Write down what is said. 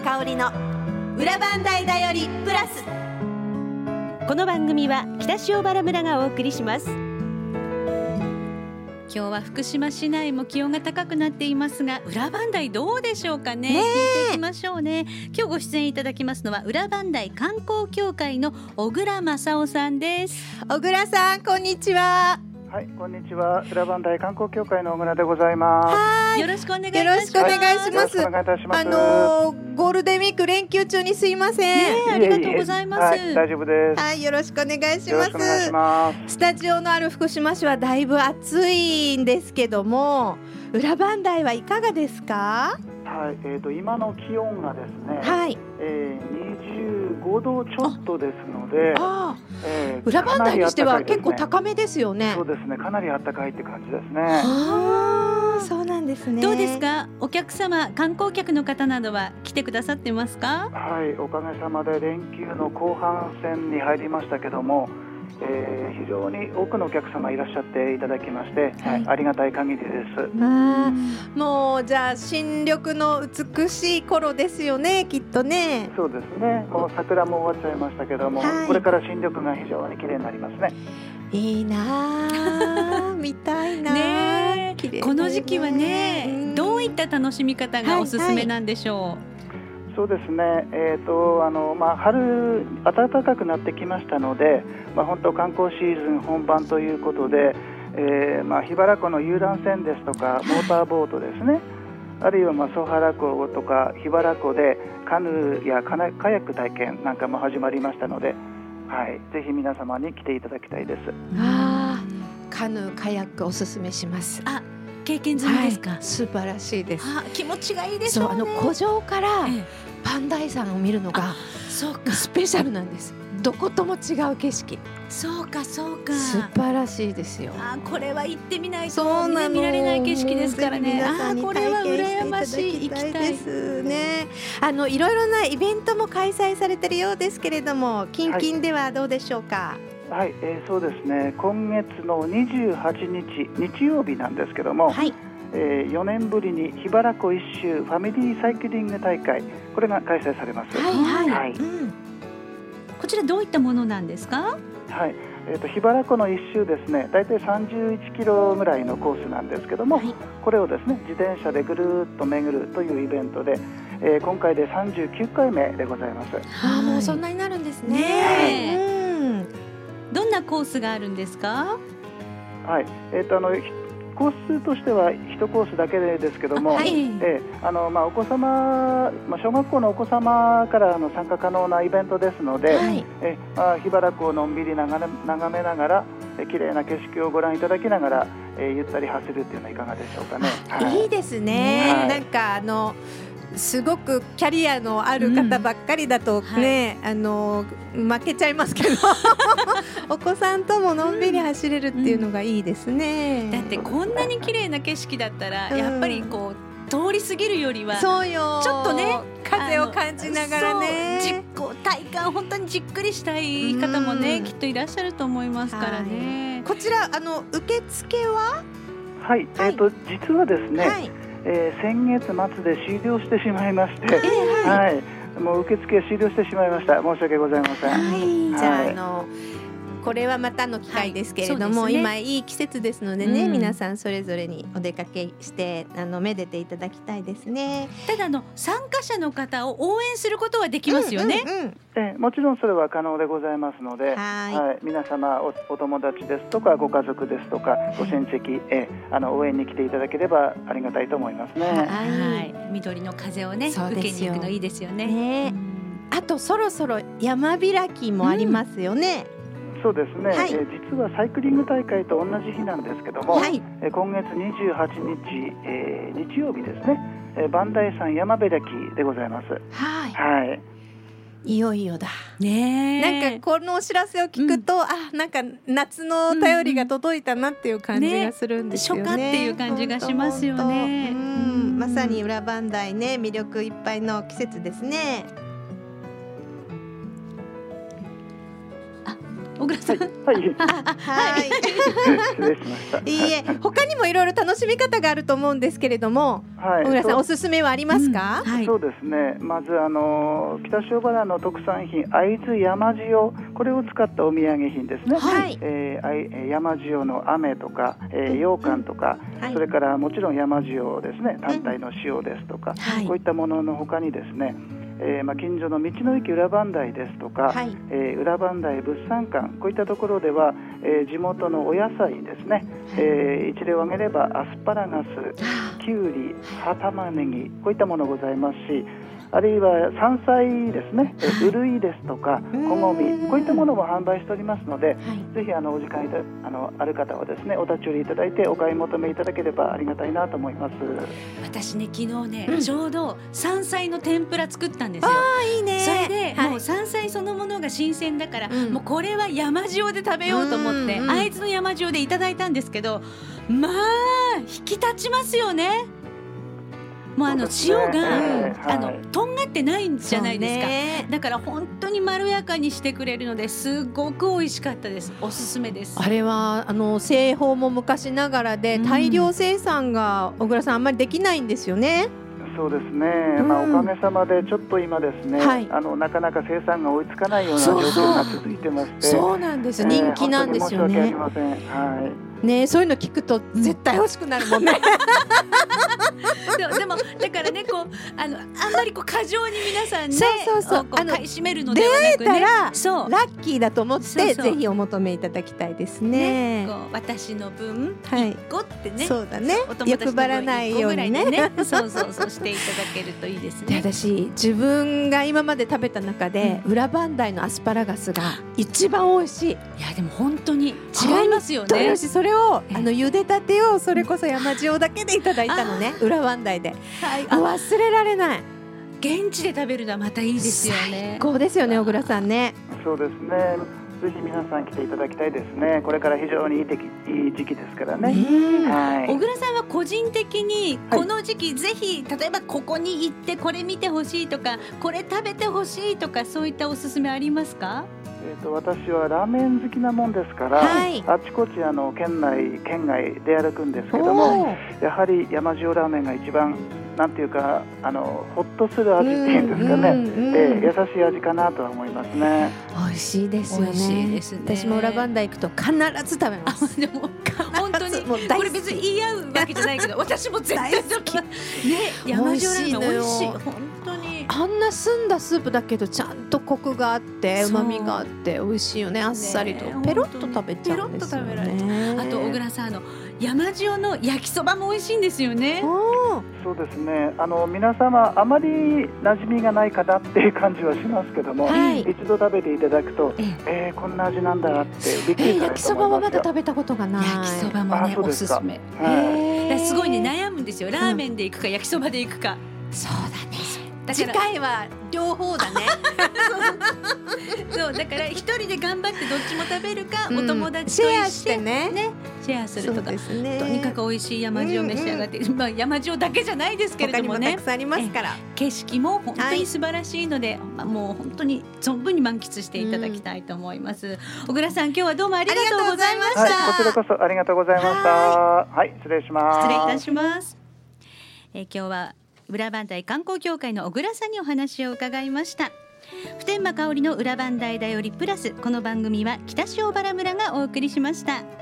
香織の裏磐梯だよりプラス。 この番組は北塩原村がお送りします。今日は福島市内も気温が高くなっていますが、裏磐梯どうでしょうかね。聞いていきましょうね。今日ご出演いただきますのは裏磐梯観光協会の小倉正夫さんです。 小倉さん、こんにちは。 はい、こんにちは。裏磐梯観光協会の小倉でございます。 よろしくお願いいたします。 よろしくお願いします。 よろしくお願いいたします。 ゴールデンウィーク連休中にすいません。 ありがとうございます。 はい、大丈夫です。 はい、よろしくお願いします。 よろしくお願いします。 スタジオのある福島市はだいぶ暑いんですけども、裏磐梯はいかがですか？ はい、今の気温がですね、 はい、 25度ちょっとですので、 裏磐梯にしては結構高めですよね。 そうですね、かなり暖かいって感じですね。 そうなんですね。 どうですか、お客様、観光客の方などは来てくださってますか？ はい、おかげさまで連休の後半戦に入りましたけども、非常に多くのお客様いらっしゃっていただきまして、はい、ありがたい限りです。 もうじゃあ新緑の美しい頃ですよね、きっとね。 そうですね、もう桜も終わっちゃいましたけども、はい、これから新緑が非常に綺麗になりますね。 いいな見たいなね。この時期はね、どういった楽しみ方がおすすめなんでしょう？はいはい、 そうですね、春暖かくなってきましたので、本当観光シーズン本番ということで、桧原湖の遊覧船ですとかモーターボートですね、あるいは曽原湖とか桧原湖でカヌーやカヤック体験なんかも始まりましたので、はい、ぜひ皆様に来ていただきたいです。 カヌーカヤックおすすめします。 経験済みですか？ 素晴らしいです。 気持ちがいいでしょうね。 湖上から磐梯山を見るのがスペシャルなんです。どことも違う景色。 そうかそうか、 素晴らしいですよ。 これは行ってみないと見られない景色ですからね。これは羨ましい。行きたいですね。 いろいろなイベントも開催されているようですけれども、近々ではどうでしょうか？ はい、そうですね、今月の28日日曜日なんですけども、はい、4年ぶりに桧原湖一周ファミリーサイクリング大会、これが開催されます。 こちらどういったものなんですか？ はい、桧原湖の一周ですね、だいたい31キロぐらいのコースなんですけども、はい、これをですね自転車でぐるっと巡るというイベントで、今回で39回目でございます。 もうそんなになるんですね。 どんなコースがあるんですか？ はい、コースとしては1コースだけですけども、はい、お子様、小学校のお子様から参加可能なイベントですので、はい、桧原湖をのんびり眺めながら、綺麗な景色をご覧いただきながら、ゆったり走るっていうのはいかがでしょうかね。 いいですね。はい、なんかすごくキャリアのある方ばっかりだとね、負けちゃいますけどお子さんとものんびり走れるっていうのがいいですね。 だってこんなに綺麗な景色だったら、やっぱりこう通り過ぎるよりはそうよ、 ちょっとね風を感じながらね、 体感本当にじっくりしたい方もね、きっといらっしゃると思いますからね。 こちら受付ははい、実はですね、先月末で終了してしまいまして、はい、もう受付終了してしまいました。申し訳ございません。 じゃあこれはまたの機会ですけれども、今いい季節ですのでね、皆さんそれぞれにお出かけしてめでていただきたいですね。 ただ参加者の方を応援することはできますよね。 もちろんそれは可能でございますので、皆様 お友達ですとかご家族ですとかご親戚、応援に来ていただければありがたいと思いますね。 緑の風をね受けに行くのいいですよね。 あとそろそろ山開きもありますよね。 そうですね、実はサイクリング大会と同じ日なんですけども、今月28日、日曜日ですね、磐梯山山開きでございます。 いよいよだね。 なんかこのお知らせを聞くと、なんか夏のお便りが届いたなっていう感じがするんですよね。 初夏っていう感じがしますよね。 まさに裏磐梯ね、魅力いっぱいの季節ですね。 小倉さん。 はい、 はい失礼しました。 いいえ、他にもいろいろ楽しみ方があると思うんですけれども、小倉さんおすすめはありますか？ そうですね。まず北塩原の特産品会津山塩、これを使ったお土産品ですね。 はい。 山塩の飴とか、羊羹とか、それからもちろん山塩ですね、単体の塩ですとか、こういったものの他にですね、近所の道の駅裏磐梯ですとか、裏磐梯物産館、こういったところでは、地元のお野菜ですね、一例を挙げればアスパラガス、きゅうり、葉玉ねぎ、こういったものございますし、あるいは山菜ですね、うるいですとかこごみ、こういったものも販売しておりますので、ぜひお時間ある方はですね、お立ち寄りいただいてお買い求めいただければありがたいなと思います。 私ね、昨日ね、ちょうど山菜の天ぷら作ったんですよ。 いいね。 それで、もう山菜そのものが新鮮だから、もうこれは山塩で食べようと思って、会津の山塩でいただいたんですけど、まあ引き立ちますよね。もう塩が、とんがってないんじゃないですか。だから本当にまろやかにしてくれるのですごく美味しかったです。おすすめです。 あれは製法も昔ながらで、大量生産が小倉さんあんまりできないんですよね。 そうですね、おかげさまでちょっと今ですね、なかなか生産が追いつかないような状況が続いてまして、 そうなんです、人気なんですよね。 本当に申し訳ありません。 ね、そういうの聞くと絶対欲しくなるもんね。 でもだからね、あんまり過剰に皆さんね、買い占めるのではなくね、 出会えたらラッキーだと思ってぜひお求めいただきたいですね。 私の分1個ってね、 そうだね、欲張らないようにね、 そうしていただけるといいですね。 私自分が今まで食べた中で、裏磐梯のアスパラガスが一番美味しい。いやでも本当に違いますよね。 それを茹でたてをそれこそ山塩だけでいただいたのね、裏磐梯で。忘れられない。 現地で食べるのはまたいいですよね。 最高ですよね、小倉さんね。 そうですね、ぜひ皆さん来ていただきたいですね。これから非常にいい時期ですからね。 小倉さんは個人的にこの時期ぜひ、例えばここに行ってこれ見てほしいとか、これ食べてほしいとか、そういったおすすめありますか？ 私はラーメン好きなもんですから、あちこち県内県外出歩くんですけども、やはり山塩ラーメンが一番なんていうかほっとする味っていうんですかね、優しい味かなとは思いますね。 美味しいですよね。私も裏磐梯行くと必ず食べます。 でも本当にこれ別に言い合うわけじゃないけど、私も絶対好きね。山塩ラーメン美味しい。本当にあんな澄んだスープだけどちゃんとコクがあって旨味があって美味しいよね。あっさりとペロッと食べちゃうんですよね。 あと小倉さん、山塩の焼きそばも美味しいんですよね。 そうですね、皆様あまり馴染みがないかなっていう感じはしますけども、一度食べていただくと、こんな味なんだってびっくりされると思いますよ。 焼きそばはまだ食べたことがない。 焼きそばもね、おすすめ。すごいね、悩むんですよ。ラーメンで行くか焼きそばで行くか。 そうだね。次回は両方だね。 そうだから一人で頑張ってどっちも食べるか、お友達とシェアしてね、 シェアするとか、とにかく美味しい山塩召し上がって、山塩だけじゃないですけれどもね、 他にもたくさんありますから、 景色も本当に素晴らしいので、もう本当に存分に満喫していただきたいと思います。小倉さん、今日はどうもありがとうございました。 こちらこそありがとうございました。はい、失礼します。 失礼いたします。今日は裏磐梯観光協会の小倉さんにお話を伺いました。普天間香織の裏磐梯だよりプラス、この番組は北塩原村がお送りしました。